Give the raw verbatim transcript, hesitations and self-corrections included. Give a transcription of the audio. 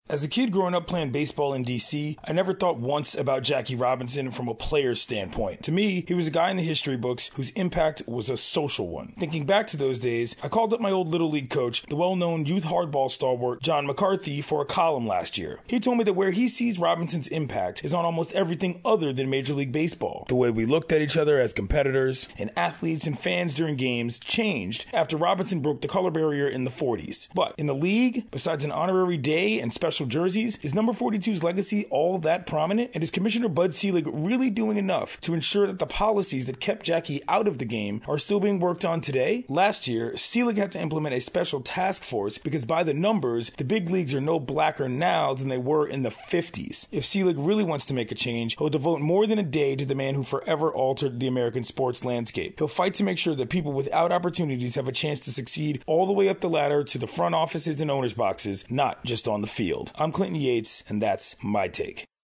As a kid growing up playing baseball in D C, I never thought once about Jackie Robinson from a player's standpoint. To me, he was a guy in the history books whose impact was a social one. Thinking back to those days, I called up my old Little League coach, the well-known youth hardball stalwart John McCarthy, for a column last year. He told me that where he sees Robinson's impact is on almost everything other than Major League Baseball. The way we looked at each other as competitors and athletes and fans during games changed after Robinson broke the color barrier in the forties. But in the league, besides an honorary day and special jerseys, is number forty-two's legacy all that prominent? And is Commissioner Bud Selig really doing enough to ensure that the policies that kept Jackie out of the game are still being worked on today? Last year, Selig had to implement a special task force because by the numbers, the big leagues are no blacker now than they were in the fifties. If Selig really wants to make a change, he'll devote more than a day to the man who forever altered the American sports landscape. He'll fight to make sure that people without opportunities have a chance to succeed all the way up the ladder to the front offices and owners' boxes, not just on the field. I'm Clinton Yates, and that's my take.